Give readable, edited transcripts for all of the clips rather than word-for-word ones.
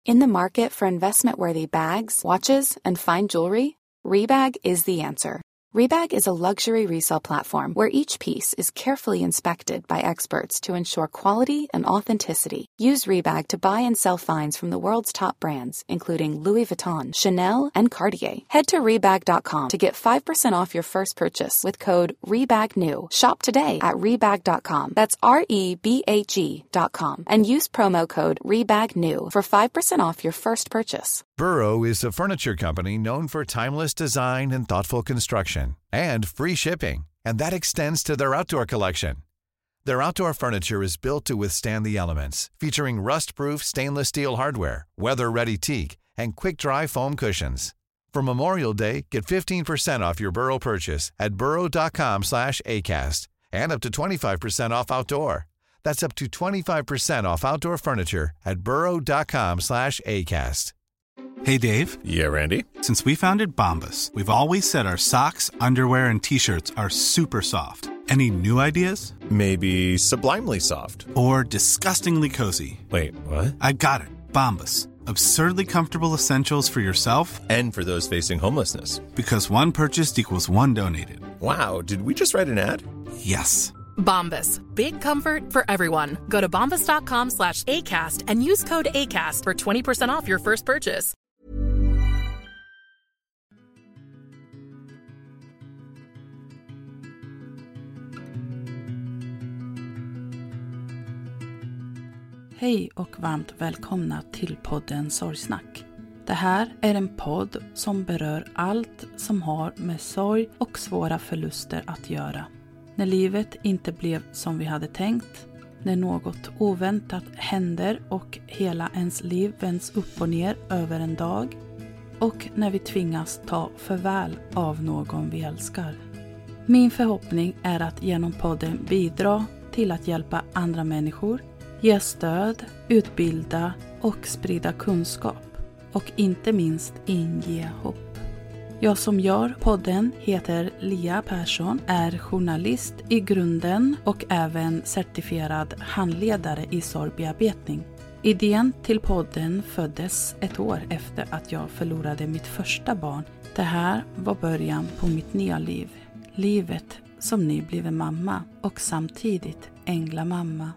In the market for investment-worthy bags, watches, and fine jewelry, Rebag is the answer. Rebag is a luxury resale platform where each piece is carefully inspected by experts to ensure quality and authenticity. Use Rebag to buy and sell finds from the world's top brands, including Louis Vuitton, Chanel, and Cartier. Head to Rebag.com to get 5% off your first purchase with code REBAGNEW. Shop today at Rebag.com. That's REBAG.com. And use promo code REBAGNEW for 5% off your first purchase. Burrow is a furniture company known for timeless design and thoughtful construction, and free shipping, and that extends to their outdoor collection. Their outdoor furniture is built to withstand the elements, featuring rust-proof stainless steel hardware, weather-ready teak, and quick-dry foam cushions. For Memorial Day, get 15% off your Burrow purchase at burrow.com/acast, and up to 25% off outdoor. That's up to 25% off outdoor furniture at burrow.com/acast. Hey, Dave. Yeah, Randy. Since we founded Bombas, we've always said our socks, underwear, and T-shirts are super soft. Any new ideas? Maybe sublimely soft. Or disgustingly cozy. Wait, what? I got it. Bombas. Absurdly comfortable essentials for yourself and for those facing homelessness. Because one purchased equals one donated. Wow, did we just write an ad? Yes. Bombas. Big comfort for everyone. Go to bombas.com/ACAST and use code ACAST for 20% off your first purchase. Hej och varmt välkomna till podden Sorgsnack. Det här är en podd som berör allt som har med sorg och svåra förluster att göra. När livet inte blev som vi hade tänkt, när något oväntat händer och hela ens liv vänds upp och ner över en dag, och när vi tvingas ta farväl av någon vi älskar. Min förhoppning är att genom podden bidra till att hjälpa andra människor, ge stöd, utbilda och sprida kunskap och inte minst inge hopp. Jag som gör podden heter Lia Persson, är journalist i grunden och även certifierad handledare i sorgbearbetning. Idén till podden föddes ett år efter att jag förlorade mitt första barn. Det här var början på mitt nya liv. Livet som nybliven mamma och samtidigt änglamamma.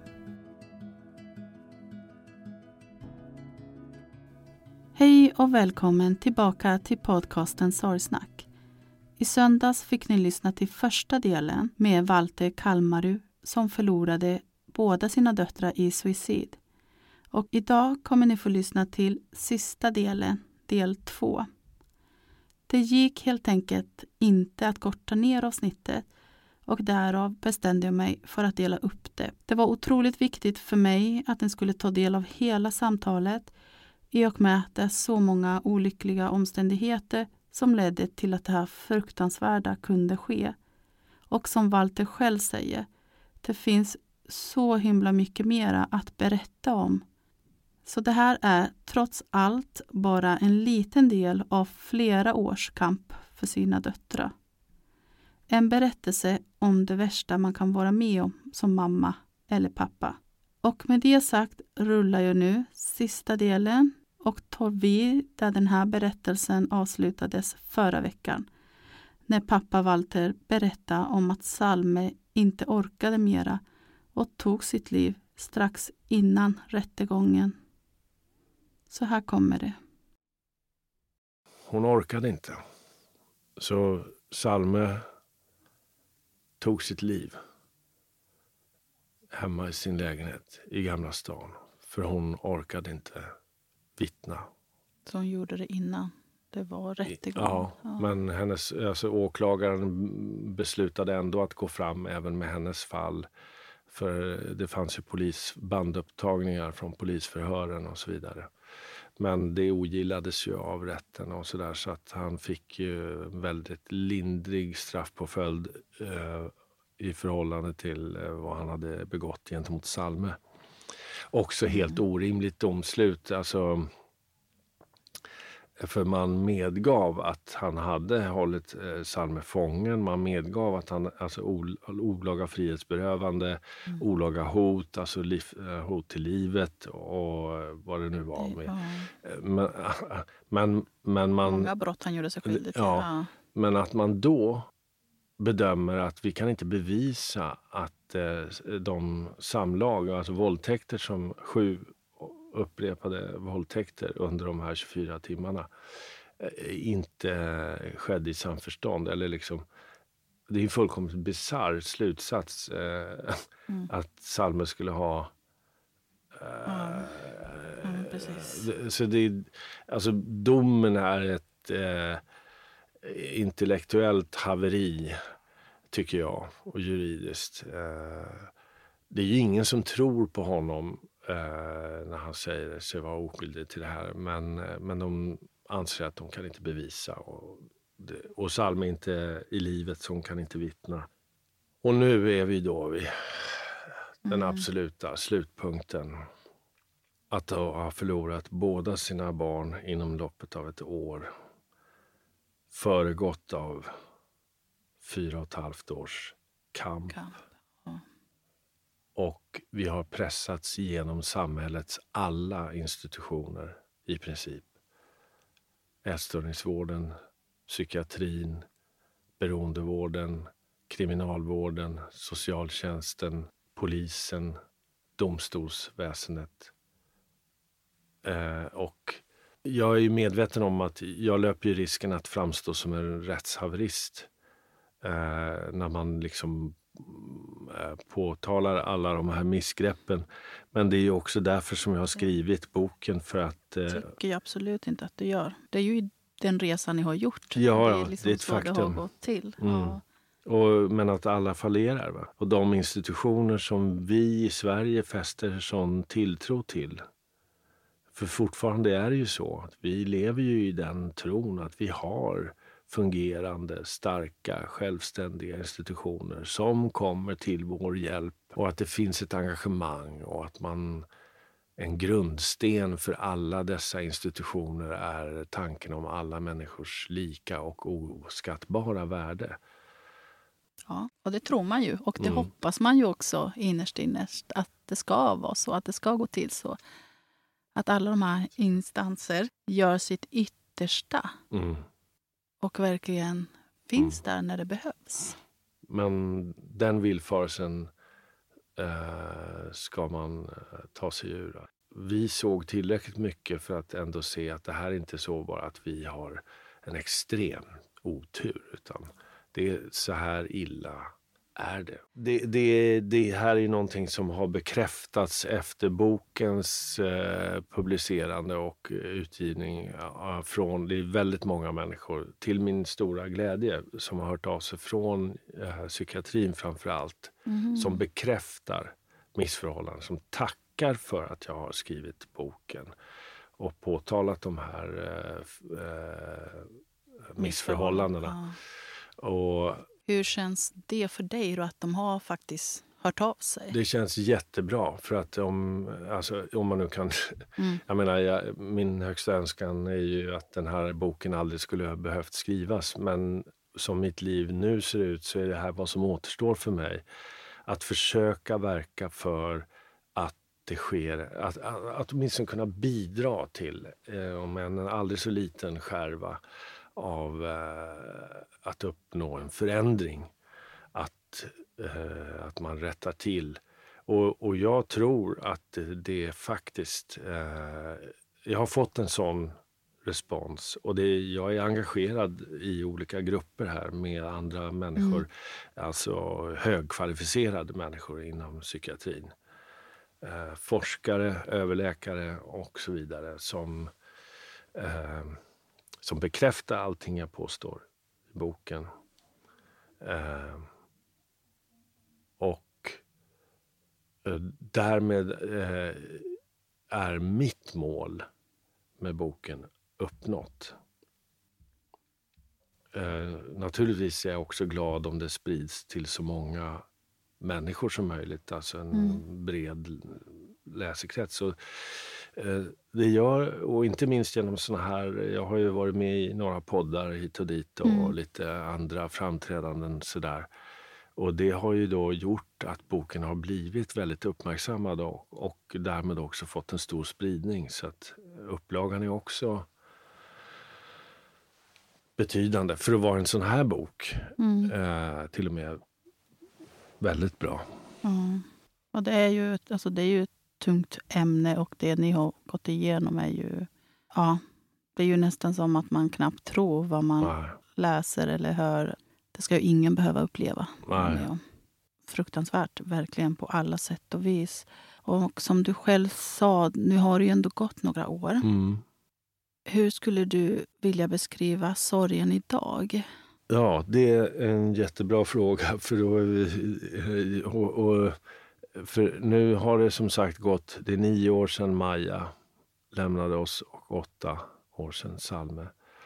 Hej och välkommen tillbaka till podcasten Sorgsnack. I söndags fick ni lyssna till första delen med Walter Kalmaru som förlorade båda sina döttrar i suicid. Och idag kommer ni få lyssna till sista delen, del 2. Det gick helt enkelt inte att korta ner avsnittet och därav bestämde jag mig för att dela upp det. Det var otroligt viktigt för mig att ni skulle ta del av hela samtalet i och med att det är så många olyckliga omständigheter som ledde till att det här fruktansvärda kunde ske. Och som Walter själv säger, det finns så himla mycket mera att berätta om. Så det här är trots allt bara en liten del av flera års kamp för sina döttrar. En berättelse om det värsta man kan vara med om som mamma eller pappa. Och med det sagt rullar jag nu sista delen och tar vid där den här berättelsen avslutades förra veckan. När pappa Walter berättade om att Salme inte orkade mera och tog sitt liv strax innan rättegången. Så här kommer det. Hon orkade inte. Så Salme tog sitt liv hemma i sin lägenhet i Gamla stan. För hon orkade inte vittna. Så hon gjorde det innan det var rättegång? Ja, men åklagaren beslutade ändå att gå fram även med hennes fall. För det fanns ju bandupptagningar från polisförhören och så vidare. Men det ogillades ju av rätten och sådär, så att han fick ju väldigt lindrig straffpåföljd i förhållande till vad han hade begått gentemot Salme. Också helt orimligt domslut. Alltså, För man medgav att han hade hållit Salme fången. Man medgav att han, alltså olaga frihetsberövande, olaga hot, alltså hot till livet och vad det nu var. Men man, många brott han gjorde sig skyldig till. Ja, men att man då bedömer att vi kan inte bevisa att de samlag, alltså våldtäkter som 7 upprepade våldtäkter under de här 24 timmarna inte skedde i samförstånd. Eller liksom, det är en fullkomligt bizarr slutsats att Salme skulle ha... precis. Så det, alltså domen är ett intellektuellt haveri, tycker jag, och juridiskt. Det är ju ingen som tror på honom när han säger sig vara oskyldig till det här. Men de anser att de kan inte bevisa. Och Salme inte i livet, som kan inte vittna. Och nu är vi då vid den absoluta slutpunkten. Att ha förlorat båda sina barn inom loppet av ett år. Föregått av 4,5 års kamp. Ja. Och vi har pressats igenom samhällets alla institutioner i princip. Ätstörningsvården, psykiatrin, beroendevården, kriminalvården, socialtjänsten, polisen, domstolsväsendet. Och jag är ju medveten om att jag löper ju risken att framstå som en rättshaverist när man liksom påtalar alla de här missgreppen. Men det är ju också därför som jag har skrivit boken, för att... tycker jag absolut inte att du gör. Det är ju den resan ni har gjort. Ja, det är liksom det är ett så faktum. det har gått till. Ja. Men att alla fallerar. Va? Och de institutioner som vi i Sverige fäster sån tilltro till. För fortfarande är det ju så att vi lever ju i den tron att vi har fungerande, starka, självständiga institutioner som kommer till vår hjälp, och att det finns ett engagemang, och att en grundsten för alla dessa institutioner är tanken om alla människors lika och oskattbara värde. Ja, och det tror man ju. Och det hoppas man ju också innerst att det ska vara så, att det ska gå till så. Att alla de här instanser gör sitt yttersta och verkligen finns där när det behövs. Men den villfarelsen ska man ta sig ur. Vi såg tillräckligt mycket för att ändå se att det här inte är så bara att vi har en extrem otur, utan det är så här illa är det. Det här är någonting som har bekräftats efter bokens publicerande och utgivning från, det är väldigt många människor, till min stora glädje, som har hört av sig från psykiatrin framför allt, som bekräftar missförhållanden, som tackar för att jag har skrivit boken och påtalat de här missförhållandena. Och hur känns det för dig då, att de har faktiskt hört av sig? Det känns jättebra, för att om man nu kan... Jag menar, min högsta önskan är ju att den här boken aldrig skulle ha behövt skrivas. Men som mitt liv nu ser ut så är det här vad som återstår för mig. Att försöka verka för att det sker, att åtminstone kunna bidra till, om en aldrig så liten skärva av att uppnå en förändring, att man rättar till. Och jag tror att det faktiskt, jag har fått en sån respons, och jag är engagerad i olika grupper här med andra människor, alltså högkvalificerade människor inom psykiatrin, forskare, överläkare och så vidare, som bekräftar allting jag påstår i boken. Och därmed är mitt mål med boken uppnått. Naturligtvis är jag också glad om det sprids till så många människor som möjligt, alltså en bred läsekrets. Så Det gör, och inte minst genom såna här, jag har ju varit med i några poddar hit och dit och lite andra framträdanden sådär. Och det har ju då gjort att boken har blivit väldigt uppmärksammad och därmed också fått en stor spridning. Så att upplagan är också betydande för att vara en sån här bok. Till och med väldigt bra. Och det är ju ett tungt ämne, och det ni har gått igenom är ju, det är ju nästan som att man knappt tror vad man läser eller hör. Det ska ju ingen behöva uppleva. Fruktansvärt, verkligen på alla sätt och vis. Och som du själv sa, nu har det ju ändå gått några år. Hur skulle du vilja beskriva sorgen idag? Ja, det är en jättebra fråga. För nu har det som sagt gått, det är 9 år sedan Maja lämnade oss och 8 år sedan Salme.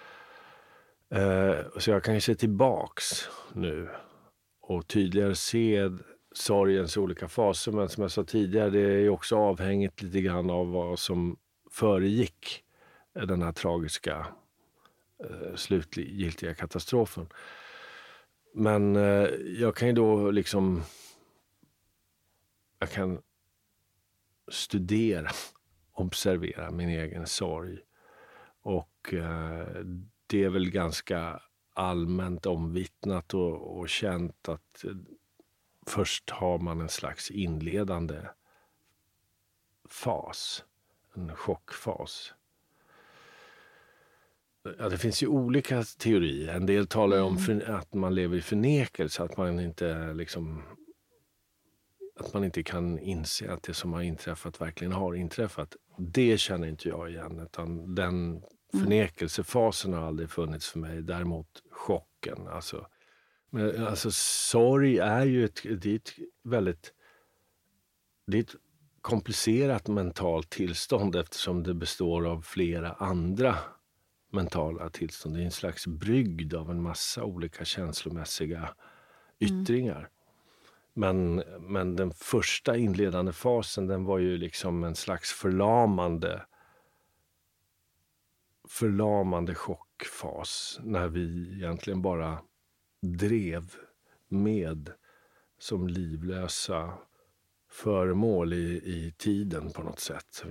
Så jag kan ju se tillbaks nu och tydligare se sorgens olika faser. Men som jag sa tidigare, det är ju också avhängigt lite grann av vad som föregick den här tragiska slutgiltiga katastrofen. Men jag kan ju då liksom, jag kan studera, observera min egen sorg. Och det är väl ganska allmänt omvittnat och känt att först har man en slags inledande fas, en chockfas. Ja, det finns ju olika teorier. En del talar om att man lever i förnekelse, att man inte kan inse att det som har inträffat verkligen har inträffat. Det känner inte jag igen, utan den förnekelsefasen har aldrig funnits för mig. Däremot chocken. Alltså sorg är ju ett komplicerat mentalt tillstånd, eftersom det består av flera andra mentala tillstånd. Det är en slags brygd av en massa olika känslomässiga yttringar. Men den första inledande fasen, den var ju liksom en slags förlamande chockfas, när vi egentligen bara drev med som livlösa föremål i tiden på något sätt.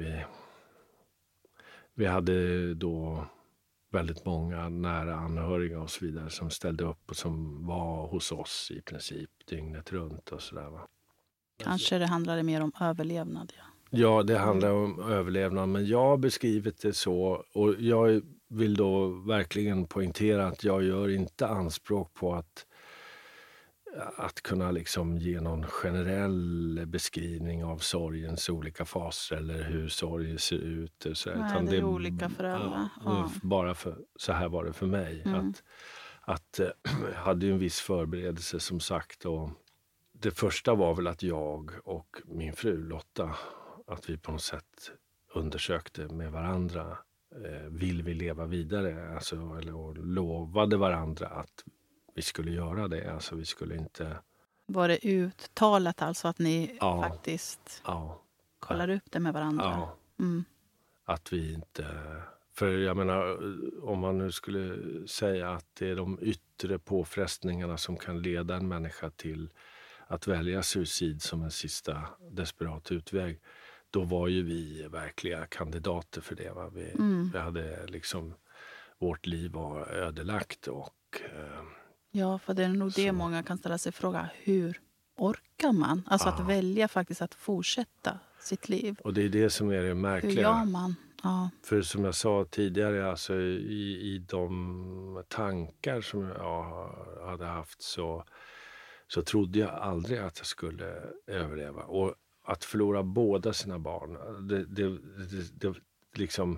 Vi hade då väldigt många nära anhöriga och så vidare som ställde upp och som var hos oss i princip dygnet runt och sådär, va. Kanske det handlade mer om överlevnad. Ja, det handlar om överlevnad, men jag har beskrivit det så, och jag vill då verkligen poängtera att jag gör inte anspråk på att kunna liksom ge någon generell beskrivning av sorgens olika faser eller hur sorgen ser ut. Så. Nej, utan det är olika för alla. Bara så här var det för mig. Att jag hade ju en viss förberedelse som sagt. Och det första var väl att jag och min fru Lotta, att vi på något sätt undersökte med varandra. Vill vi leva vidare? Och lovade varandra att vi skulle göra det. Alltså vi skulle inte... Var det uttalat alltså att ni faktiskt kollar upp det med varandra? Ja. Att vi inte... För jag menar, om man nu skulle säga att det är de yttre påfrestningarna som kan leda en människa till att välja suicid som en sista desperat utväg, då var ju vi verkliga kandidater för det. Va? Vi hade liksom... Vårt liv var ödelagt och... Ja, för det är nog det många kan ställa sig fråga. Hur orkar man? Alltså att välja faktiskt att fortsätta sitt liv. Och det är det som är det märkliga. Hur gör man? Ja. För som jag sa tidigare, alltså i de tankar som jag hade haft så trodde jag aldrig att jag skulle överleva. Och att förlora båda sina barn, det liksom...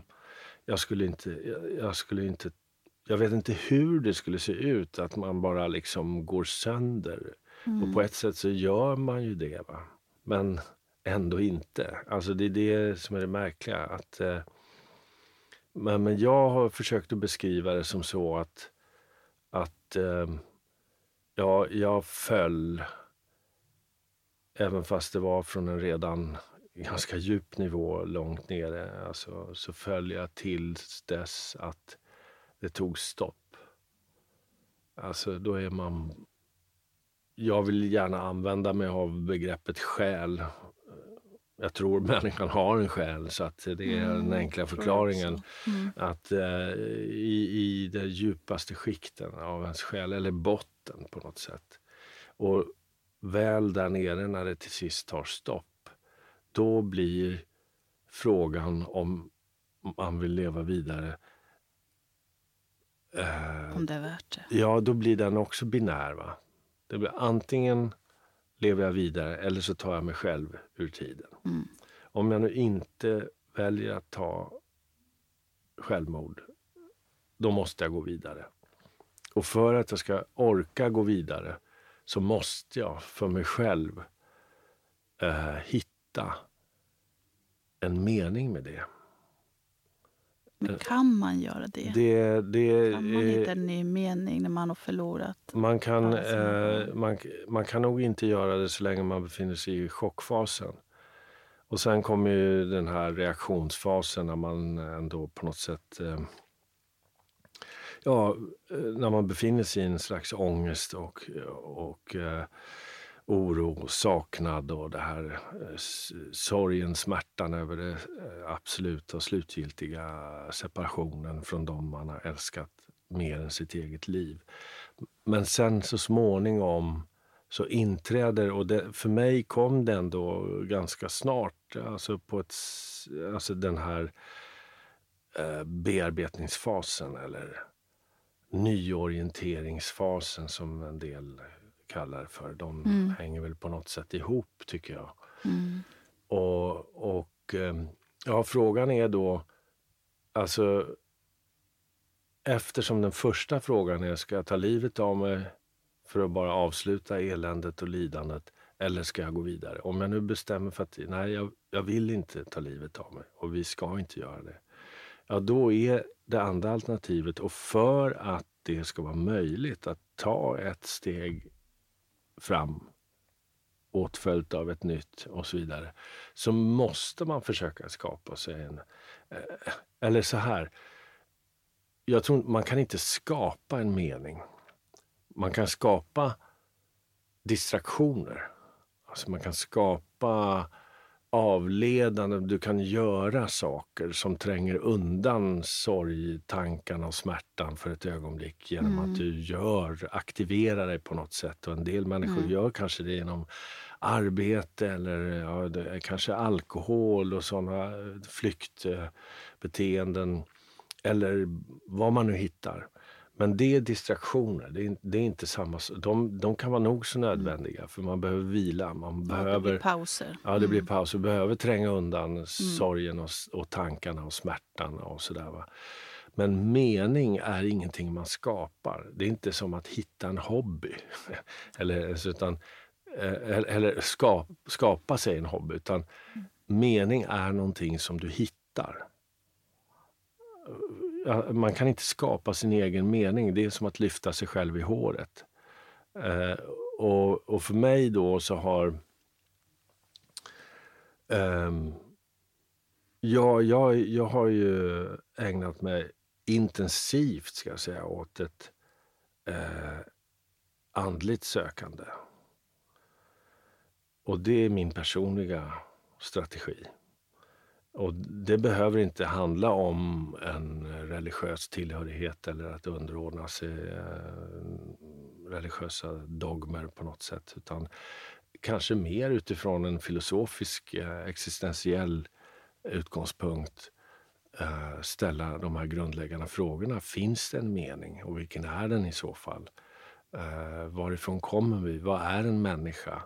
Jag vet inte hur det skulle se ut, att man bara liksom går sönder. Och på ett sätt så gör man ju det, va. Men ändå inte. Alltså det är det som är det märkliga. Att, men jag har försökt att beskriva det som så att jag föll, även fast det var från en redan ganska djup nivå långt nere. Alltså, så följer jag tills dess att det tog stopp. Alltså då är man... Jag vill gärna använda mig av begreppet själ. Jag tror människan har en själ, så att det är den enkla förklaringen. Att i det djupaste skikten av ens själ, eller botten på något sätt. Och väl där nere när det till sist tar stopp, då blir frågan om man vill leva vidare. Om det är värt det. Ja, då blir den också binär, va? Det blir antingen lever jag vidare eller så tar jag mig själv ur tiden. Om jag nu inte väljer att ta självmord, då måste jag gå vidare. Och för att jag ska orka gå vidare så måste jag för mig själv hitta en mening med det. Men kan man göra det? Kan man hitta en ny mening när man har förlorat? Man kan nog inte göra det så länge man befinner sig i chockfasen. Och sen kommer ju den här reaktionsfasen när man ändå på något sätt... när man befinner sig i en slags ångest och oro, saknad och det här sorgen, smärtan över det absoluta och slutgiltiga separationen från dem man har älskat mer än sitt eget liv. Men sen så småningom så inträder, och för mig kom det ändå ganska snart, alltså den här bearbetningsfasen eller nyorienteringsfasen som en del kallar för. De hänger väl på något sätt ihop, tycker jag. Frågan är då, alltså eftersom den första frågan är, ska jag ta livet av mig för att bara avsluta eländet och lidandet, eller ska jag gå vidare? Om jag nu bestämmer för att nej, jag vill inte ta livet av mig och vi ska inte göra det. Ja, då är det andra alternativet, och för att det ska vara möjligt att ta ett steg fram åtföljt av ett nytt och så vidare, så måste man försöka skapa sig eller så här, jag tror man kan inte skapa en mening. Man kan skapa distraktioner. Alltså man kan skapa avledande, du kan göra saker som tränger undan sorgtankarna och smärtan för ett ögonblick genom att du aktiverar dig på något sätt. Och en del människor gör kanske det genom arbete eller kanske alkohol och sådana flyktbeteenden eller vad man nu hittar. Men det är distraktioner, det är inte samma. De kan vara nog så nödvändiga, för man behöver vila. Det blir pauser. Ja, det blir pauser. Behöver tränga undan sorgen och tankarna och smärtan och sådär, va. Men mening är ingenting man skapar. Det är inte som att hitta en hobby eller skapa sig en hobby, utan mening är någonting som du hittar. Man kan inte skapa sin egen mening. Det är som att lyfta sig själv i håret. Och för mig då så har... Jag har ju ägnat mig intensivt, ska jag säga, åt ett andligt sökande. Och det är min personliga strategi. Och det behöver inte handla om en religiös tillhörighet eller att underordna sig religiösa dogmer på något sätt, utan kanske mer utifrån en filosofisk existentiell utgångspunkt ställa de här grundläggande frågorna. Finns det en mening, och vilken är den i så fall? Varifrån kommer vi? Vad är en människa?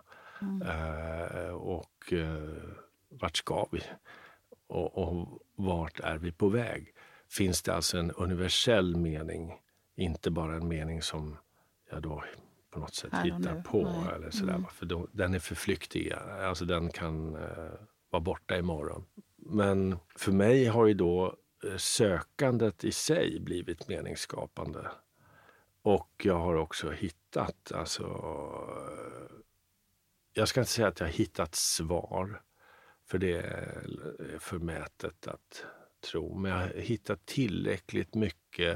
Och vart ska vi? Och vart är vi på väg? Finns det alltså en universell mening, inte bara en mening som jag då på något sätt hittar på eller sådär, för den är för flyktig, alltså den kan vara borta imorgon. Men för mig har ju då sökandet i sig blivit meningsskapande, och jag har också hittat, alltså jag ska inte säga att jag har hittat svar, För det är förmätet att tro. Men jag har hittat tillräckligt mycket.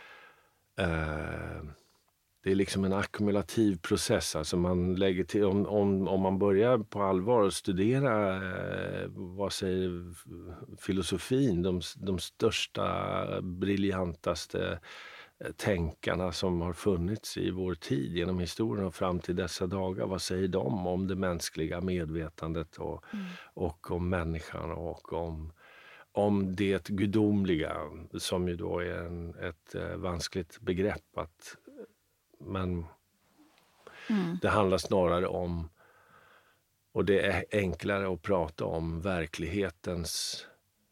Det är liksom en ackumulativ process. Alltså man lägger till, om man börjar på allvar och studera vad säger filosofin, de största, briljantaste tänkarna som har funnits i vår tid genom historien och fram till dessa dagar. Vad säger de om det mänskliga medvetandet och om människan och om det gudomliga, som ju då är ett vanskligt begrepp. Men det handlar snarare om, och det är enklare att prata om, verklighetens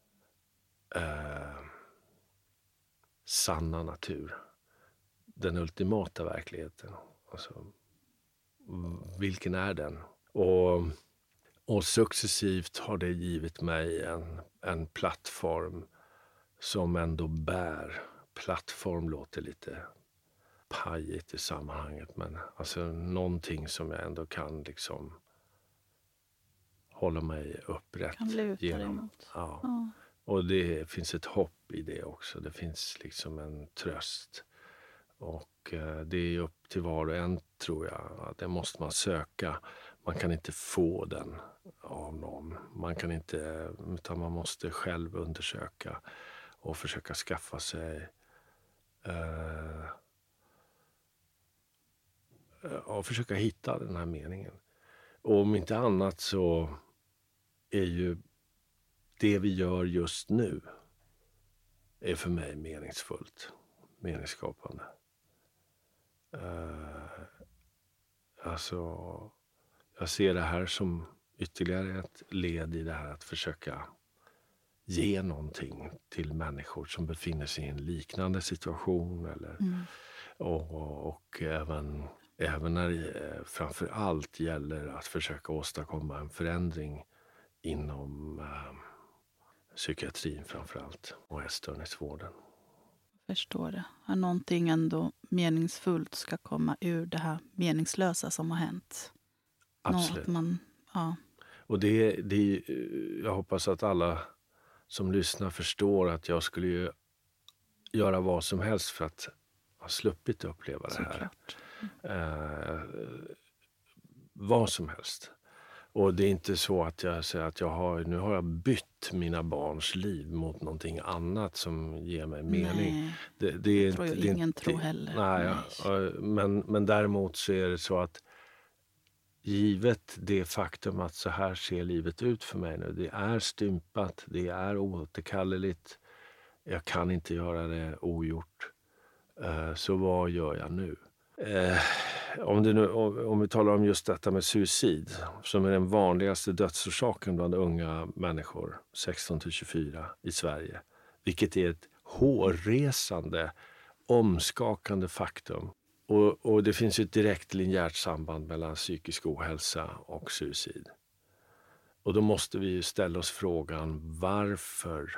sanna natur. Den ultimata verkligheten. Alltså, vilken är den? Och successivt har det givit mig en plattform som ändå bär. Plattform låter lite pajigt i sammanhanget, men alltså någonting som jag ändå kan liksom hålla mig upprätt genom. Ja. Och det finns ett hopp i det också. Det finns liksom en tröst. Och det är upp till var och en, tror jag. Det måste man söka. Man kan inte få den av någon. Man kan inte, utan man måste själv undersöka och försöka skaffa sig och försöka hitta den här meningen. Och om inte annat så är ju det vi gör just nu är för mig meningsfullt, meningsskapande. Alltså, jag ser det här som ytterligare ett led i det här att försöka ge någonting till människor som befinner sig i en liknande situation. Eller, och även när det framför allt gäller att försöka åstadkomma en förändring inom psykiatrin framför allt och ätstörningsvården. Förstår det. Att någonting ändå meningsfullt ska komma ur det här meningslösa som har hänt. Absolut. Ja. Och jag hoppas att alla som lyssnar förstår att jag skulle ju göra vad som helst för att ha sluppit uppleva det här. Vad som helst. Och det är inte så att jag säger att nu har jag bytt mina barns liv mot någonting annat som ger mig mening. Nej, det tror jag ingen tror heller. Nej. Men däremot så är det så att givet det faktum att så här ser livet ut för mig nu. Det är stympat, det är oåterkalleligt. Jag kan inte göra det ogjort. Så vad gör jag nu? Om vi talar om just detta med suicid, som är den vanligaste dödsorsaken bland unga människor 16-24 i Sverige, vilket är ett hårresande, omskakande faktum. Och det finns ett direkt linjärt samband mellan psykisk ohälsa och suicid. Och då måste vi ju ställa oss frågan, varför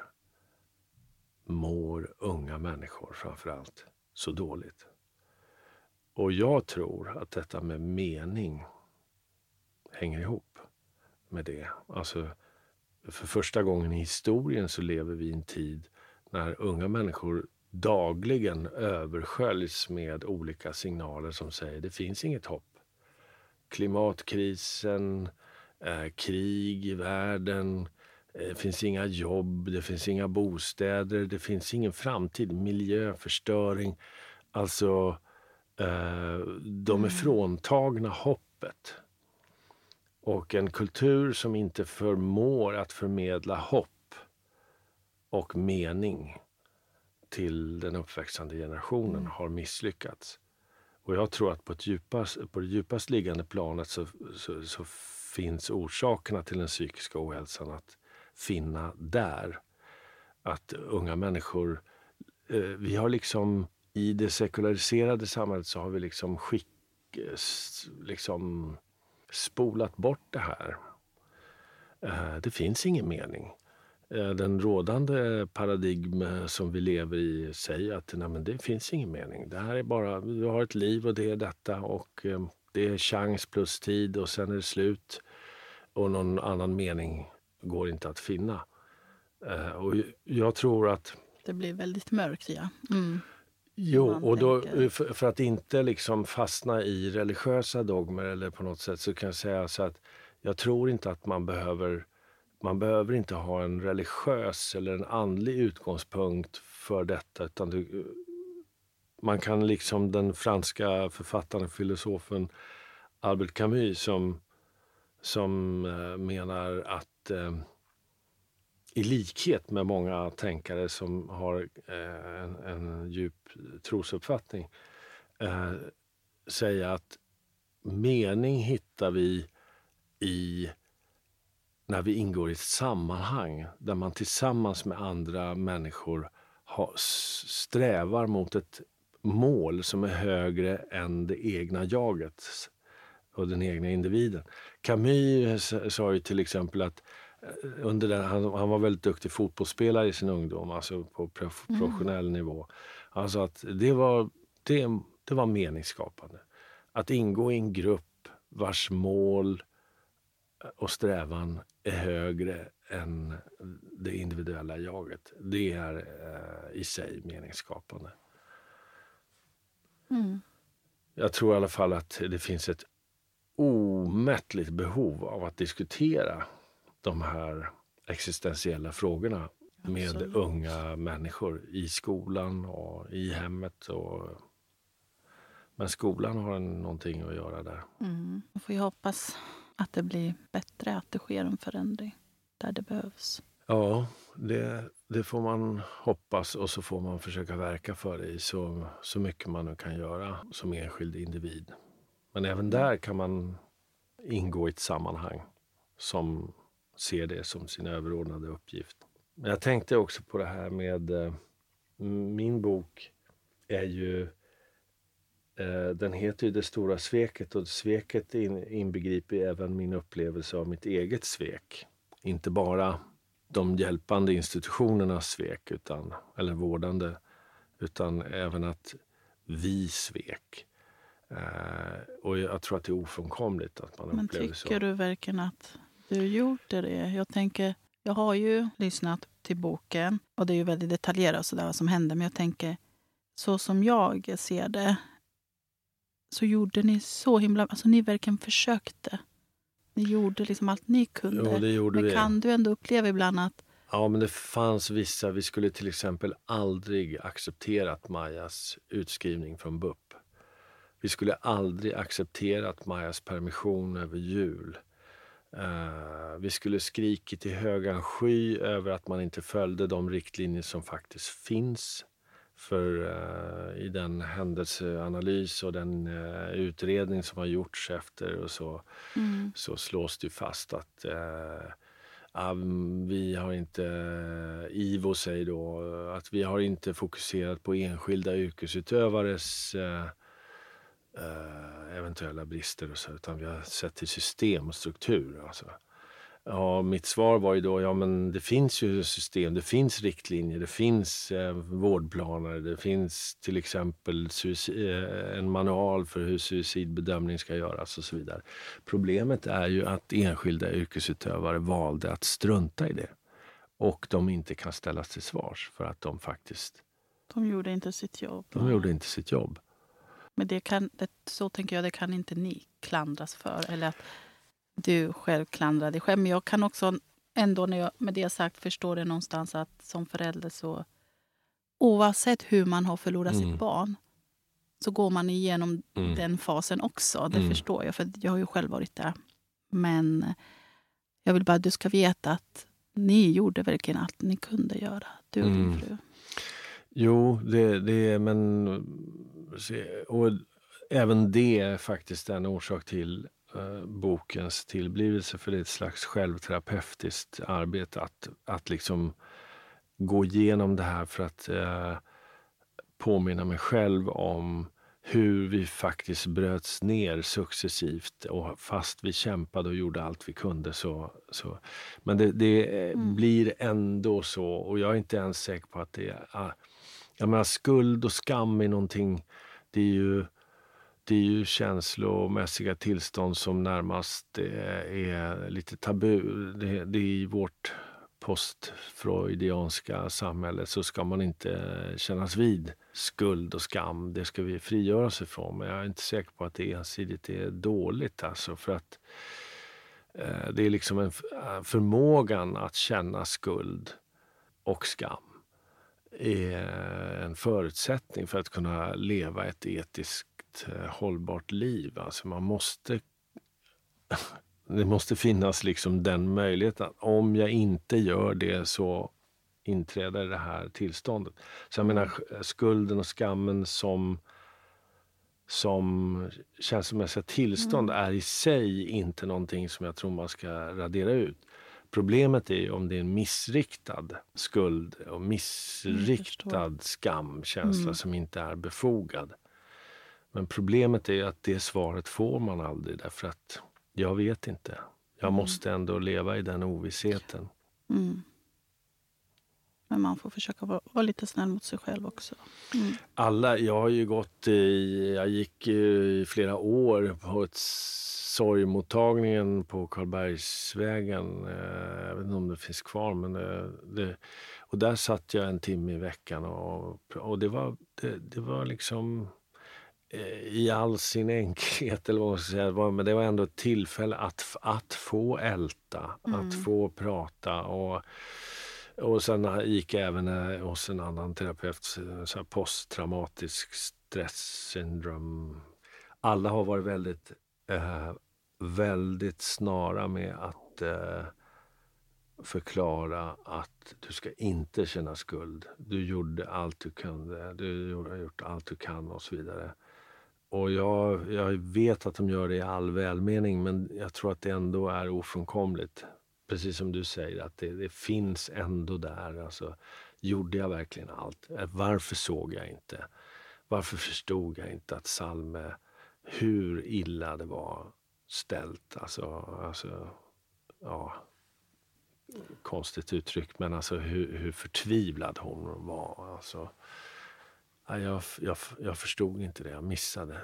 mår unga människor framförallt så dåligt? Och jag tror att detta med mening hänger ihop med det. Alltså, för första gången i historien så lever vi i en tid när unga människor dagligen översköljs med olika signaler som säger det finns inget hopp. Klimatkrisen, krig i världen, det finns inga jobb, det finns inga bostäder, det finns ingen framtid, miljöförstöring. Alltså, de är fråntagna hoppet. Och en kultur som inte förmår att förmedla hopp och mening till den uppväxande generationen har misslyckats. Och jag tror att på det djupast liggande planet så finns orsakerna till den psykiska ohälsan att finna där. Att unga människor, vi har liksom i det sekulariserade samhället så har vi liksom spolat bort det här. Det finns ingen mening. Den rådande paradigm som vi lever i säger att det finns ingen mening. Det här är bara, vi har ett liv och det är detta och det är chans plus tid och sen är det slut. Och någon annan mening går inte att finna. Och jag tror att... Det blir väldigt mörkt, ja. Jo, och då, för att inte liksom fastna i religiösa dogmer eller på något sätt, så kan jag säga så att jag tror inte att man behöver inte ha en religiös eller en andlig utgångspunkt för detta, utan man kan liksom den franska författaren, filosofen Albert Camus som menar att i likhet med många tänkare som har en djup trosuppfattning säga att mening hittar vi när vi ingår i ett sammanhang där man tillsammans med andra människor strävar mot ett mål som är högre än det egna jaget och den egna individen. Camus sa ju till exempel att han var väldigt duktig fotbollsspelare i sin ungdom, alltså på professionell nivå. Alltså att det var meningsskapande. Att ingå i en grupp vars mål och strävan är högre än det individuella jaget. Det är i sig meningsskapande. Jag tror i alla fall att det finns ett omättligt behov av att diskutera de här existentiella frågorna med unga människor i skolan och i hemmet. Men skolan har någonting att göra där. Man får ju hoppas att det blir bättre, att det sker en förändring där det behövs. Ja, det får man hoppas, och så får man försöka verka för det i så mycket man nu kan göra som enskild individ. Men även där kan man ingå i ett sammanhang som ser det som sin överordnade uppgift. Men jag tänkte också på det här med min bok är ju den heter ju Det stora sveket, och sveket inbegriper även min upplevelse av mitt eget svek. Inte bara de hjälpande institutionernas svek eller vårdande, utan även att vi svek. Och jag tror att det är ofrånkomligt att man upplever så. Men tycker du verkligen att du gjorde det? Jag har ju lyssnat till boken och det är ju väldigt detaljerat så där vad som hände, men jag tänker så som jag ser det så gjorde ni så himla, alltså ni verkligen försökte. Ni gjorde liksom allt ni kunde. Jo, det gjorde vi. Men kan du ändå uppleva ibland att... Ja, men det fanns vissa. Vi skulle till exempel aldrig accepterat Majas utskrivning från BUP. Vi skulle aldrig accepterat Majas permission över jul. Vi skulle skrikit i högan sky över att man inte följde de riktlinjer som faktiskt finns. För i den händelseanalys och den utredning som har gjorts efter och så slås det fast att vi har inte, IVO säger då, att vi har inte fokuserat på enskilda yrkesutövares eventuella brister och så, utan vi har sett till system och struktur. Alltså. Ja, mitt svar var ju då, men det finns ju system, det finns riktlinjer, det finns vårdplaner, det finns till exempel en manual för hur suicidbedömning ska göras och så vidare. Problemet är ju att enskilda yrkesutövare valde att strunta i det. Och de inte kan ställas till svars för att de faktiskt... De gjorde inte sitt jobb. De gjorde inte sitt jobb. Men så tänker jag, det kan inte ni klandras för, eller att du själv klandrar dig själv. Men jag kan också ändå, när jag med det sagt, förstå det någonstans att som förälder så, oavsett hur man har förlorat sitt barn, så går man igenom den fasen också. Det förstår jag, för jag har ju själv varit där. Men jag vill bara att du ska veta att ni gjorde verkligen allt ni kunde göra. Du och din fru. Jo, men och även det är faktiskt en orsak till bokens tillblivelse, för det är ett slags självterapeutiskt arbete att liksom gå igenom det här för att påminna mig själv om hur vi faktiskt bröts ner successivt, och fast vi kämpade och gjorde allt vi kunde så. Men det blir ändå så, och jag är inte ens säker på att det är... Jag menar, skuld och skam är någonting, det är ju Det är ju känslomässiga tillstånd som närmast är lite tabu. Det är i vårt postfreudianska samhälle så ska man inte kännas vid skuld och skam. Det ska vi frigöra sig från. Men jag är inte säker på att det ensidigt är dåligt. Alltså, för att det är liksom en förmågan att känna skuld och skam är en förutsättning för att kunna leva ett etiskt hållbart liv. Alltså det måste finnas liksom den möjligheten att om jag inte gör det så inträder det här tillståndet. Så jag menar skulden och skammen som känslomässiga tillstånd är i sig inte någonting som jag tror man ska radera ut. Problemet är om det är en missriktad skuld och missriktad skamkänsla som inte är befogad. Men problemet är att det svaret får man aldrig därför att jag vet inte. Jag måste ändå leva i den ovissheten. Mm. Men man får försöka vara lite snäll mot sig själv också. Mm. Jag har ju jag gick i flera år på ett sorgmottagningen på Karlbergsvägen. Jag vet inte om det finns kvar, men och där satt jag en timme i veckan och det var liksom i all sin enkelhet eller vad man ska säga, men det var ändå ett tillfälle att få älta, att få prata och sen gick jag även hos en annan terapeut, så här posttraumatisk stresssyndrom. Alla har varit väldigt snara med att förklara att du ska inte känna skuld. Du gjorde allt du kunde, du har gjort allt du kan och så vidare. Och jag vet att de gör det i all välmening, men jag tror att det ändå är ofrånkomligt. Precis som du säger, att det finns ändå där. Alltså, gjorde jag verkligen allt? Varför såg jag inte? Varför förstod jag inte att Salme, hur illa det var ställt? Alltså ja, konstigt uttryck, men alltså hur förtvivlad hon var. Alltså, jag förstod inte det, jag missade.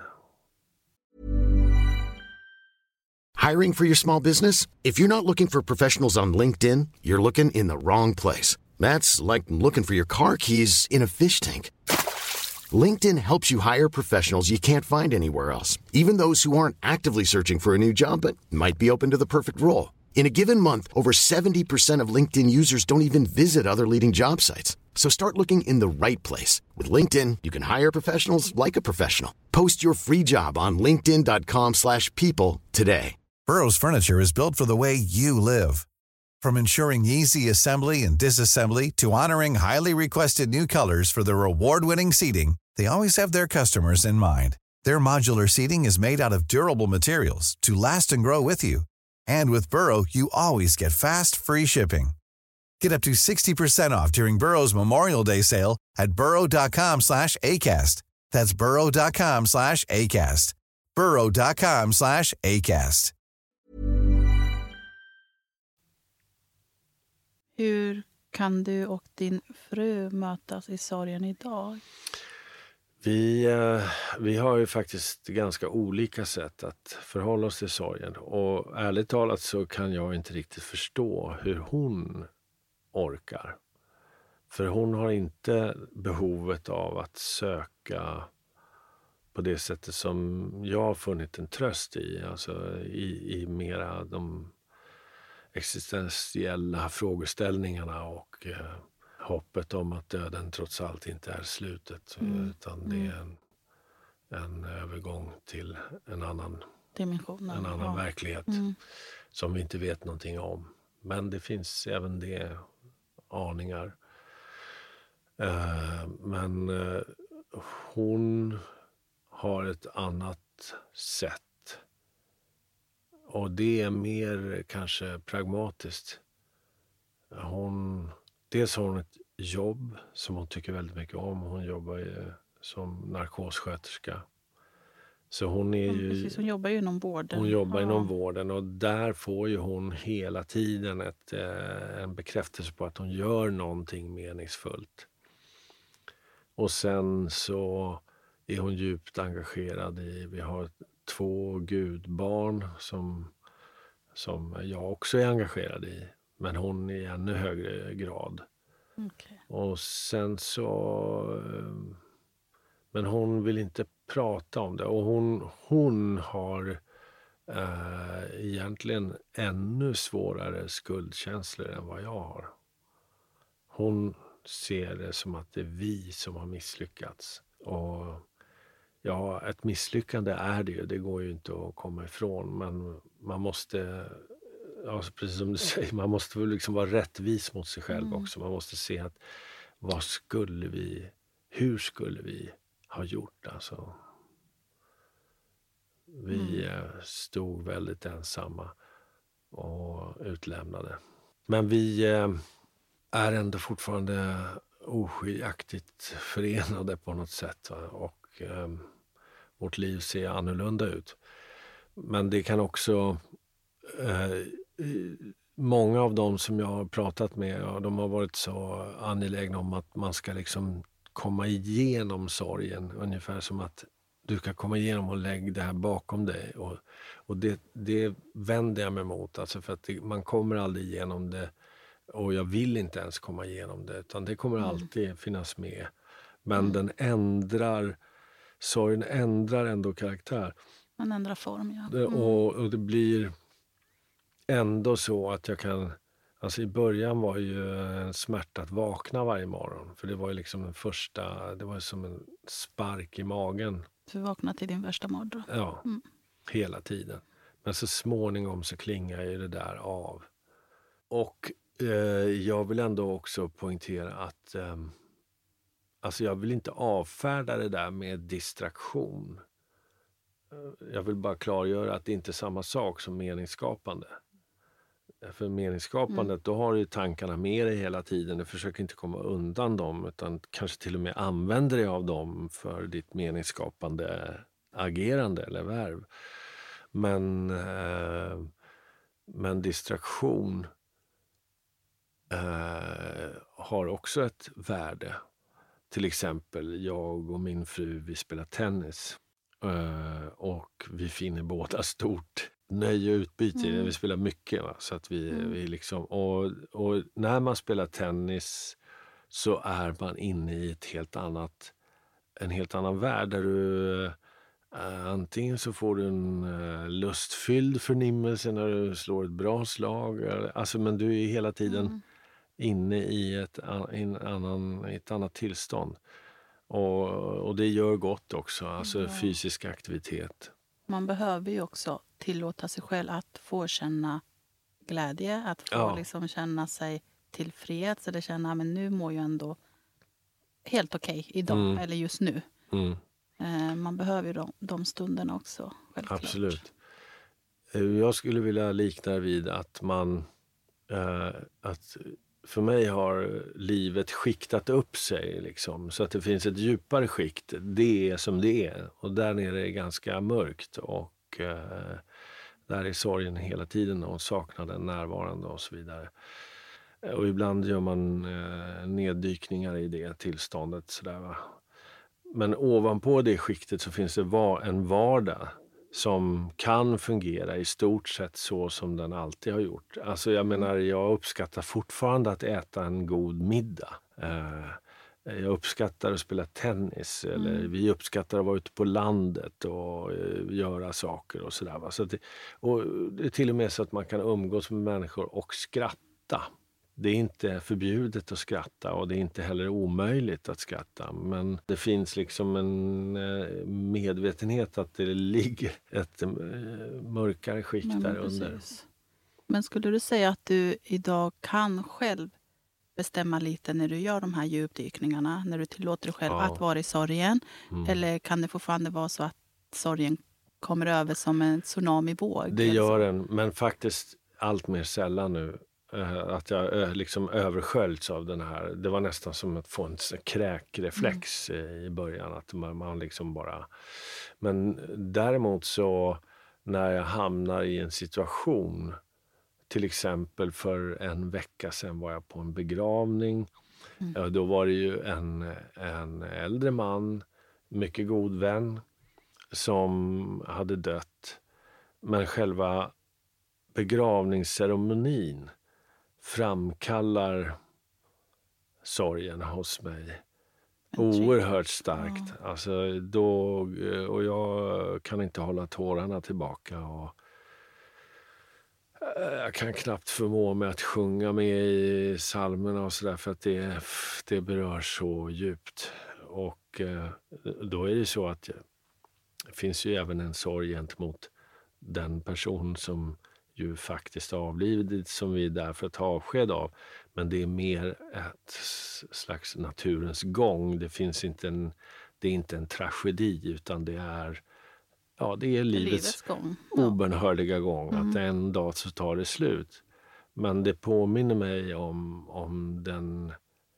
Hiring for your small business? If you're not looking for professionals on LinkedIn, you're looking in the wrong place. That's like looking for your car keys in a fish tank. LinkedIn helps you hire professionals you can't find anywhere else, even those who aren't actively searching for a new job but might be open to the perfect role. In a given month, over 70% of LinkedIn users don't even visit other leading job sites. So start looking in the right place. With LinkedIn, you can hire professionals like a professional. Post your free job on linkedin.com/people today. Burrow's furniture is built for the way you live. From ensuring easy assembly and disassembly to honoring highly requested new colors for their award-winning seating, they always have their customers in mind. Their modular seating is made out of durable materials to last and grow with you. And with Burrow, you always get fast, free shipping. Get up to 60% off during Burrow's Memorial Day sale at burrow.com/ACAST. That's burrow.com/ACAST. burrow.com/ACAST. Hur kan du och din fru mötas i sorgen idag? Vi har ju faktiskt ganska olika sätt att förhålla oss till sorgen. Och ärligt talat så kan jag inte riktigt förstå hur hon orkar. För hon har inte behovet av att söka på det sättet som jag har funnit en tröst i. Alltså i mera de existentiella frågeställningarna och hoppet om att döden trots allt inte är slutet. Utan det är en övergång till en annan dimension, en annan verklighet som vi inte vet någonting om. Men det finns även det aningar. Men hon har ett annat sätt. Och det är mer kanske pragmatiskt. Dels har hon ett jobb som hon tycker väldigt mycket om. Hon jobbar ju som narkossköterska. Så hon är ju... Precis, hon jobbar ju inom vården. Hon jobbar inom vården och där får ju hon hela tiden en bekräftelse på att hon gör någonting meningsfullt. Och sen så är hon djupt engagerad i. Vi har 2 gudbarn som jag också är engagerad i. Men hon i ännu högre grad. Okay. Och sen så... Men hon vill inte prata om det. Och hon har egentligen ännu svårare skuldkänslor än vad jag har. Hon ser det som att det är vi som har misslyckats. Och ja, ett misslyckande är det ju. Det går ju inte att komma ifrån. Men man måste... Ja, precis som du säger, man måste väl liksom vara rättvis mot sig själv också. Man måste se att hur skulle vi ha gjort? Alltså, vi stod väldigt ensamma och utlämnade. Men vi är ändå fortfarande oskiljaktigt förenade på något sätt. Va? Och vårt liv ser annorlunda ut. Men det kan också... många av dem som jag har pratat med, de har varit så angelägna om att man ska liksom komma igenom sorgen. Ungefär som att du kan komma igenom och lägga det här bakom dig. Och det vänder jag mig mot. Alltså för att man kommer aldrig igenom det. Och jag vill inte ens komma igenom det. Utan det kommer alltid finnas med. Men sorgen ändrar ändå karaktär. Man ändrar form, ja. Och det blir ändå så att jag kan... Alltså i början var ju en smärta att vakna varje morgon. För det var ju liksom den första... Det var som en spark i magen. Du vaknade till din värsta mardröm. Ja, hela tiden. Men så småningom så klingar ju det där av. Och jag vill ändå också poängtera att... alltså jag vill inte avfärda det där med distraktion. Jag vill bara klargöra att det inte är samma sak som meningsskapande. För meningsskapandet, då har du tankarna med dig hela tiden. Du försöker inte komma undan dem, utan kanske till och med använder dig av dem för ditt meningsskapande agerande eller värv. Men distraktion har också ett värde. Till exempel, jag och min fru, vi spelar tennis. Och vi finner båda stort nöje och utbyte. Vi spelar mycket, va? Så att vi liksom... Och när man spelar tennis så är man inne i en helt annan värld där du antingen så får du en lustfylld förnimmelse när du slår ett bra slag. Alltså, men du är hela tiden inne i ett annat tillstånd. Och det gör gott också, alltså fysisk aktivitet. Man behöver ju också tillåta sig själv att få känna glädje, att få liksom känna sig tillfreds eller känna men nu mår jag ändå helt okej idag eller just nu. Man behöver ju de stunderna också, självklart. Absolut. Jag skulle vilja likna vid att att för mig har livet skiktat upp sig liksom, så att det finns ett djupare skikt. Det är som det är. Och där nere är det ganska mörkt. Och där är sorgen hela tiden och saknaden närvarande och så vidare. Och ibland gör man neddykningar i det tillståndet. Sådär, va? Men ovanpå det skiktet så finns det en vardag som kan fungera i stort sett så som den alltid har gjort. Alltså jag menar, jag uppskattar fortfarande att äta en god middag. Jag uppskattar att spela tennis. Eller vi uppskattar att vara ute på landet och göra saker och sådär. Va? Så det är till och med så att man kan umgås med människor och skratta. Det är inte förbjudet att skratta och det är inte heller omöjligt att skratta. Men det finns liksom en medvetenhet att det ligger ett mörkare skikt där under. Men skulle du säga att du idag kan själv bestämma lite när du gör de här djupdykningarna? När du tillåter dig själv att vara i sorgen? Eller kan det fortfarande vara så att sorgen kommer över som en tsunamivåg? Det gör den, men faktiskt allt mer sällan nu. Att jag liksom översköljts av den här. Det var nästan som att få en kräkreflex i början. Att man liksom bara... Men däremot så när jag hamnar i en situation, till exempel för en vecka sedan var jag på en begravning. Då var det ju en äldre man mycket god vän som hade dött. Men själva begravningsceremonin framkallar sorgen hos mig oerhört starkt. Ja. Alltså då, och jag kan inte hålla tårarna tillbaka och jag kan knappt förmå mig att sjunga med i psalmerna och sådär, för att det berör så djupt. Och då är det så att det finns ju även en sorg gentemot den person som ju faktiskt avlidit, som vi är där för att ta avsked av. Men det är mer ett slags naturens gång. Det är inte en tragedi, utan det är livets gång. Obönhörliga gång. Att en dag så tar det slut. Men det påminner mig om den...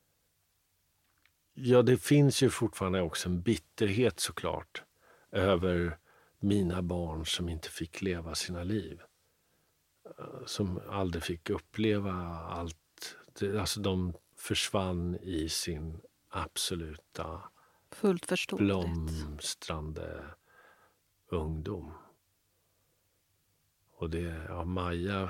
Ja, det finns ju fortfarande också en bitterhet såklart över mina barn som inte fick leva sina liv. Som aldrig fick uppleva allt. Alltså de försvann i sin absoluta fullt förståeligt blomstrande ungdom. Och Maja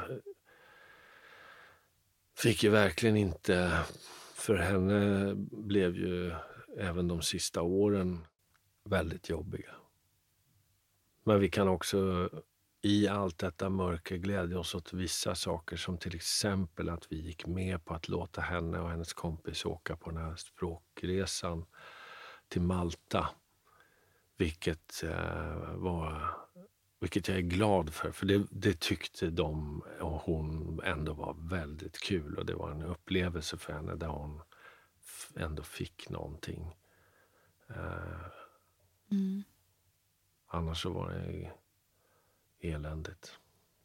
fick ju verkligen inte, för henne blev ju även de sista åren väldigt jobbiga. Men vi kan också i allt detta mörker glädja oss åt vissa saker, som till exempel att vi gick med på att låta henne och hennes kompis åka på den här språkresan till Malta. Vilket jag är glad för det tyckte de och hon ändå var väldigt kul, och det var en upplevelse för henne där hon ändå fick någonting. Annars så var det eländigt.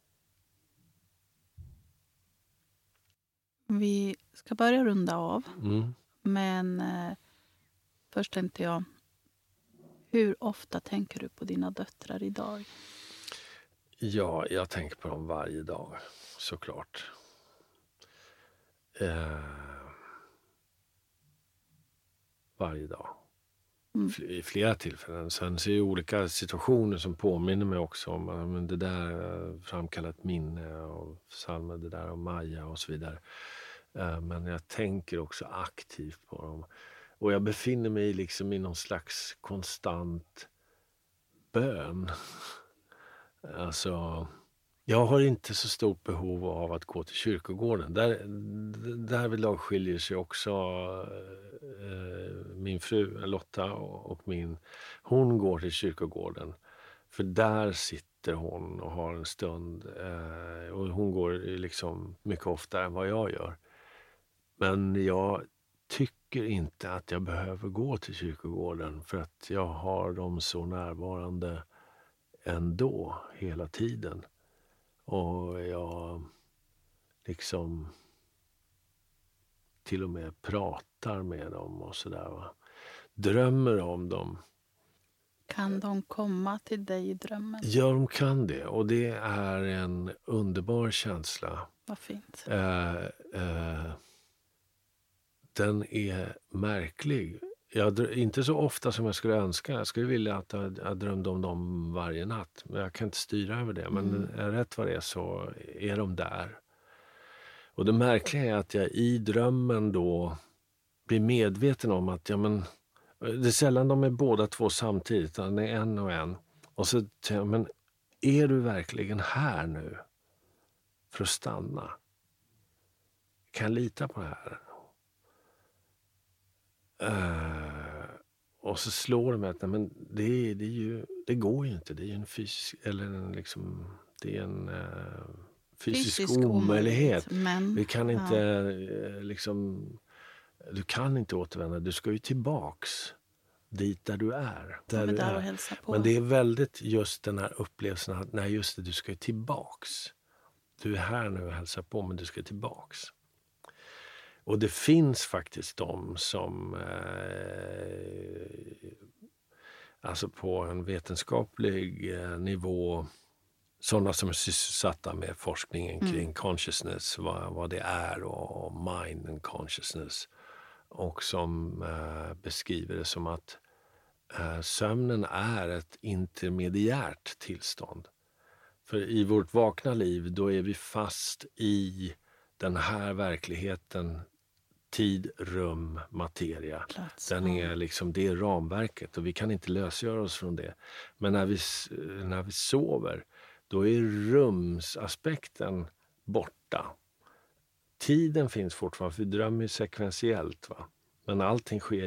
Vi ska börja runda av. Men först tänkte jag, hur ofta tänker du på dina döttrar idag? Ja, jag tänker på dem varje dag, såklart. Varje dag. I flera tillfällen. Sen ser jag olika situationer som påminner mig också om men det där framkallat minne av psalmer, det där om Maja och så vidare. Men jag tänker också aktivt på dem. Och jag befinner mig liksom i någon slags konstant bön. Alltså, jag har inte så stort behov av att gå till kyrkogården. Därvidlag skiljer sig också min fru Lotta och hon går till kyrkogården. För där sitter hon och har en stund. Och hon går liksom mycket oftare än vad jag gör. Men jag tycker inte att jag behöver gå till kyrkogården, för att jag har dem så närvarande ändå hela tiden. Och jag liksom till och med pratar med dem och sådär. Drömmer om dem. Kan de komma till dig i drömmen? Ja, de kan det. Och det är en underbar känsla. Vad fint. Den är märklig. Inte så ofta som jag skulle önska. Jag skulle vilja att jag drömde om dem varje natt. Men jag kan inte styra över det. Men rätt vad det är så är de där. Och det märkliga är att jag i drömmen då blir medveten om att det är sällan de är båda två samtidigt. Det är en och en. Och så tänker jag, men är du verkligen här nu för att stanna? Kan jag lita på det här? Och så slår det mig att det går ju inte. Det är ju en fysisk det är en fysisk omöjlighet. Men, vi kan inte du kan inte återvända. Du ska ju tillbaks dit där du är. Där du är och hälsa på. Men det är väldigt just den här upplevelsen att nej, just det, du ska ju tillbaks. Du är här nu och hälsar på, men du ska tillbaks. Och det finns faktiskt de som alltså på en vetenskaplig nivå, sådana som är sysselsatta med forskningen kring consciousness, vad det är, och mind and consciousness, och som beskriver det som att sömnen är ett intermediärt tillstånd. För i vårt vakna liv då är vi fast i den här verkligheten, tid, rum, materia. Den är liksom, det är ramverket och vi kan inte lösgöra oss från det. Men när vi sover, då är rumsaspekten borta. Tiden finns fortfarande, för vi drömmer sekventiellt. Va? Men allting sker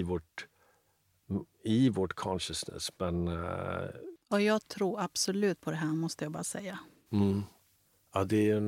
i vårt consciousness. Men, och jag tror absolut på det här, måste jag bara säga. Ja, det är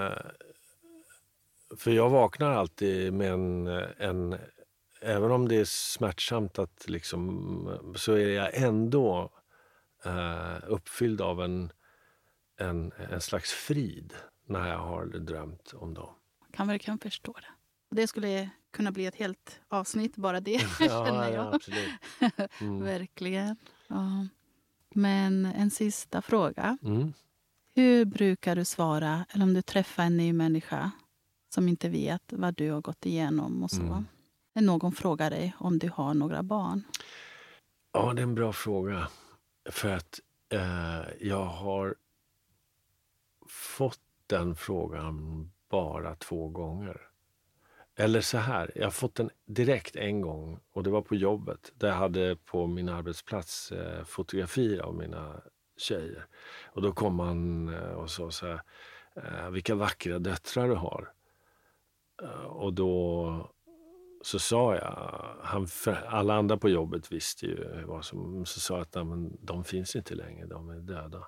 för jag vaknar alltid med en även om det är smärtsamt att liksom, så är jag ändå uppfylld av en slags frid när jag har drömt om dem. Kan verkligen förstå det. Det skulle kunna bli ett helt avsnitt, bara det, känner jag. Ja, absolut. Verkligen. Ja. Men en sista fråga. Hur brukar du svara, eller om du träffar en ny människa som inte vet vad du har gått igenom och så? När någon frågar dig om du har några barn? Ja, det är en bra fråga. För att jag har fått den frågan bara 2 gånger. Eller så här, jag har fått den direkt en gång och det var på jobbet. Där jag hade på min arbetsplats fotografier av mina tjejer. Och då kom han och sa så här, vilka vackra döttrar du har. Och då så sa jag, alla andra på jobbet visste ju vad som, så sa jag att de finns inte längre, de är döda.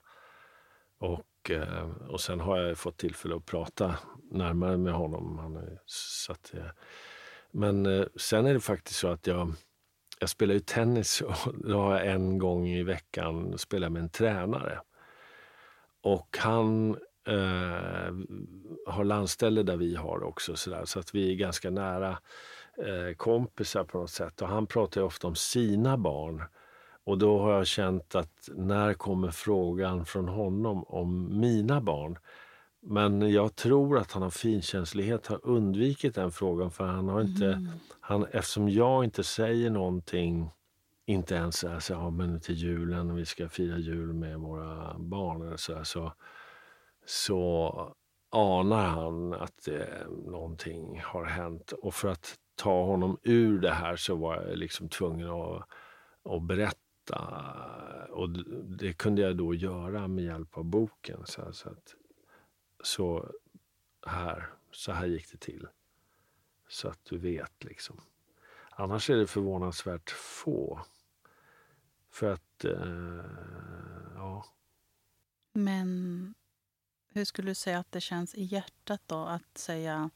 Och sen har jag fått tillfälle att prata närmare med honom. Men sen är det faktiskt så att jag spelar ju tennis och då har jag en gång i veckan spelar med en tränare. Och han har landställe där vi har också så att vi är ganska nära kompisar på något sätt. Och han pratar ju ofta om sina barn. Och då har jag känt att när kommer frågan från honom om mina barn? Men jag tror att han av finkänslighet har undvikit den frågan, för han har inte, eftersom jag inte säger någonting, inte ens så men till julen och vi ska fira jul med våra barn eller så anar han att någonting har hänt. Och för att ta honom ur det här så var jag liksom tvungen att berätta. Och det kunde jag då göra med hjälp av boken. Så här gick det till. Så att du vet liksom. Annars är det förvånansvärt få. För att, ja. Men hur skulle du säga att det känns i hjärtat då att säga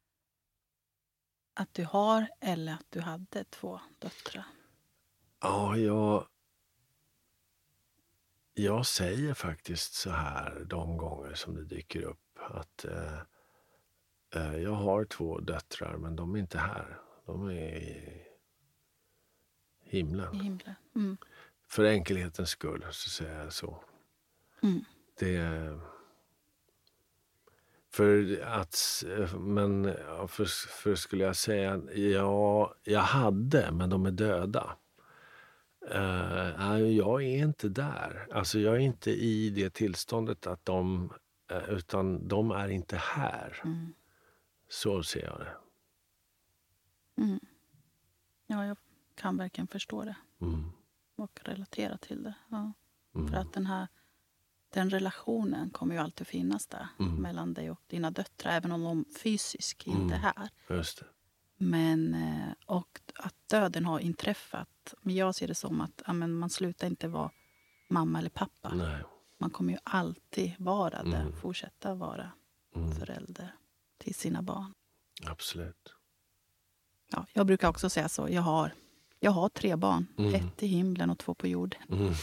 att du har eller att du hade 2 döttrar? Ja, jag säger faktiskt så här de gånger som det dyker upp att jag har 2 döttrar, men de är inte här. De är i himlen. För enkelhetens skull så säger jag så. För skulle jag säga jag hade, men de är döda. Jag är inte där. Alltså jag är inte i det tillståndet att utan de är inte här. Så ser jag det. Ja, jag kan verkligen förstå det. Och relatera till det. Ja. För att den relationen kommer ju alltid finnas där mellan dig och dina döttrar, även om de fysiskt inte är här. Just det. Men och att döden har inträffat. Men jag ser det som att man slutar inte vara mamma eller pappa. Nej. Man kommer ju alltid vara där, fortsätta vara förälder till sina barn. Absolut. Ja, jag brukar också säga så. Jag har 3 barn. 1 i himlen och 2 på jorden.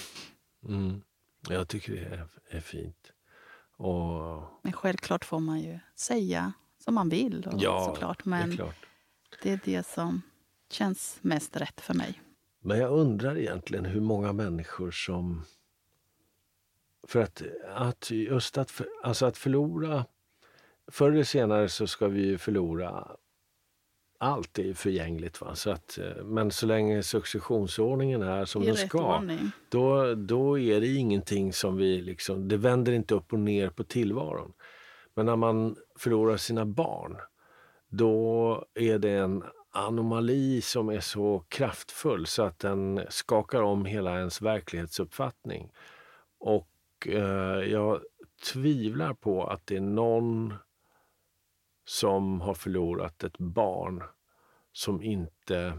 Jag tycker det är fint. Men självklart får man ju säga som man vill. Såklart. Men det är det som känns mest rätt för mig. Men jag undrar egentligen hur många människor som... För att förlora... Förr eller senare så ska vi ju förlora allt är förgängligt. Va? Så att, men så länge successionsordningen är som den ska, då är det ingenting som vi liksom, det vänder inte upp och ner på tillvaron. Men när man förlorar sina barn, då är det en anomali som är så kraftfull så att den skakar om hela ens verklighetsuppfattning. Och jag tvivlar på att det är någon som har förlorat ett barn som inte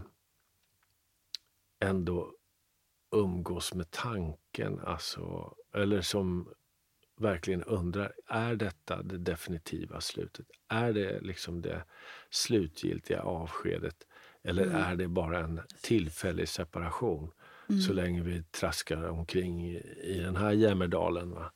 ändå umgås med tanken, alltså, eller som verkligen undrar, är detta det definitiva slutet? Är det liksom det slutgiltiga avskedet? Eller är det bara en tillfällig separation? Så länge vi traskar omkring i den här Jämmerdalen. Va?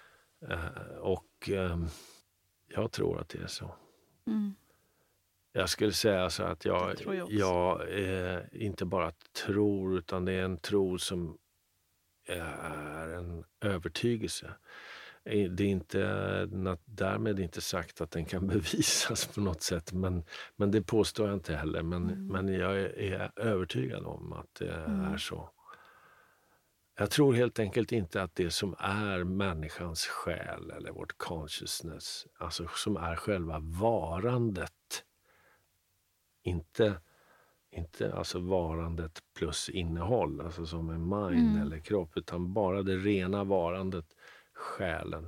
Jag tror att det är så. Jag skulle säga så att jag inte bara tror, utan det är en tro som är en övertygelse. Det är inte därmed inte sagt att den kan bevisas på något sätt, men det påstår jag inte heller. Men jag är övertygad om att det är så. Jag tror helt enkelt inte att det som är människans själ eller vårt consciousness, alltså som är själva varandet, inte alltså varandet plus innehåll, alltså som en mind eller kropp, utan bara det rena varandet, själen,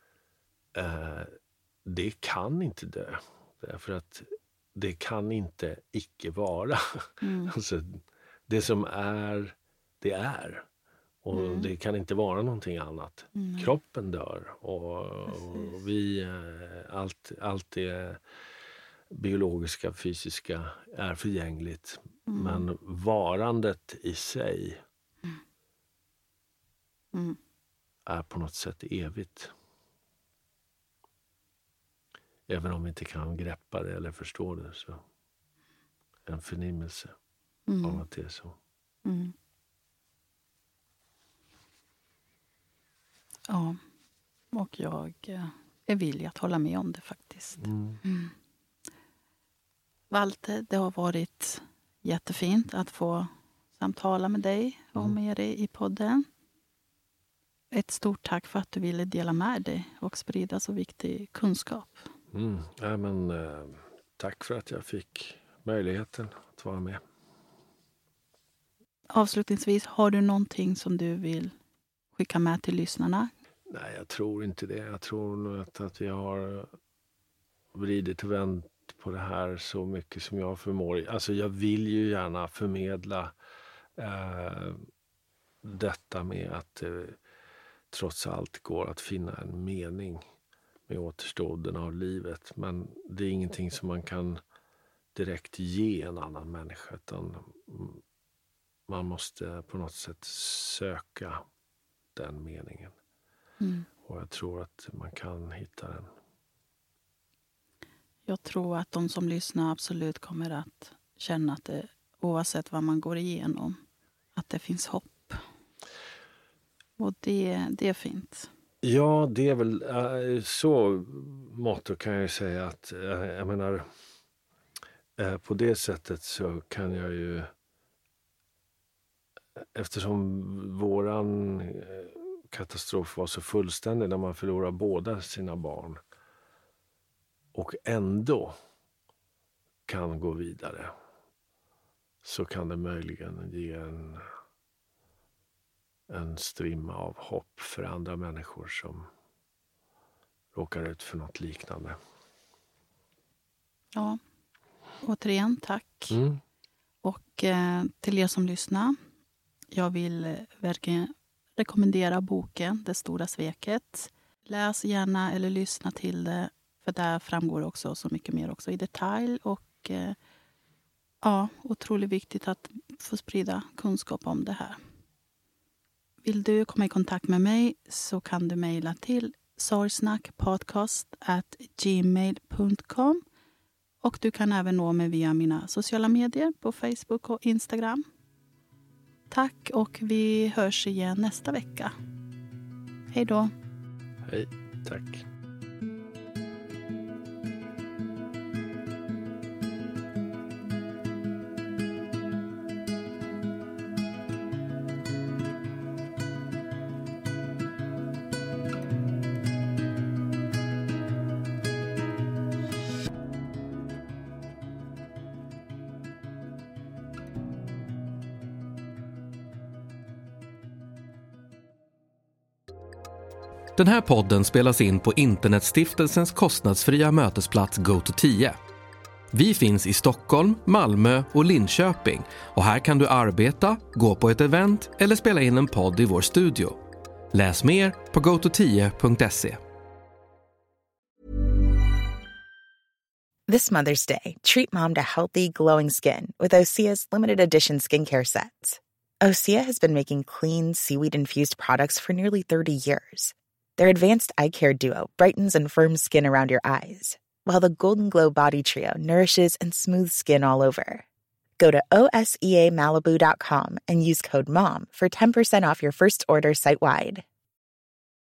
det kan inte dö. Därför att det kan inte icke vara. Alltså, det som är, det är. Och det kan inte vara någonting annat. Kroppen dör och vi, allt det biologiska, fysiska är förgängligt. Men varandet i sig är på något sätt evigt. Även om vi inte kan greppa det eller förstå det, så en förnimmelse av att det är så. Ja, och jag är villig att hålla med om det faktiskt. Walter, det har varit jättefint att få samtala med dig och med dig i podden. Ett stort tack för att du ville dela med dig och sprida så viktig kunskap. Ja, men, tack för att jag fick möjligheten att vara med. Avslutningsvis, har du någonting som du vill skicka med till lyssnarna? Nej, jag tror inte det. Jag tror nog att vi har vridit och vänt på det här så mycket som jag förmår. Alltså jag vill ju gärna förmedla detta med att trots allt går att finna en mening med återstoden av livet. Men det är ingenting som man kan direkt ge en annan människa, utan man måste på något sätt söka den meningen. Och jag tror att man kan hitta den. Jag tror att de som lyssnar absolut kommer att känna att det, oavsett vad man går igenom, att det finns hopp. Och det är fint. Ja, det är väl så mått kan jag säga att jag menar på det sättet så kan jag ju, eftersom våran katastrof var så fullständig när man förlorar båda sina barn och ändå kan gå vidare, så kan det möjligen ge en strimma av hopp för andra människor som råkar ut för något liknande. Ja, återigen tack. Och till er som lyssnar, jag vill verkligen rekommendera boken Det stora sveket. Läs gärna eller lyssna till det, för där framgår också så mycket mer också i detalj. Och ja, otroligt viktigt att få sprida kunskap om det här. Vill du komma i kontakt med mig så kan du mejla till sorgsnackpodcast@gmail.com. Och du kan även nå mig via mina sociala medier på Facebook och Instagram. Tack, och vi hörs igen nästa vecka. Hej då. Den här podden spelas in på Internetstiftelsens kostnadsfria mötesplats Go210. Vi finns i Stockholm, Malmö och Linköping och här kan du arbeta, gå på ett event eller spela in en podd i vår studio. Läs mer på go210.se. This Mother's Day, treat mom to healthy, glowing skin with Osea's limited edition skincare sets. Osea has been making clean, seaweed-infused products for nearly 30 years. Their advanced eye care duo brightens and firms skin around your eyes, while the Golden Glow Body Trio nourishes and smooths skin all over. Go to OSEAMalibu.com and use code MOM for 10% off your first order site-wide.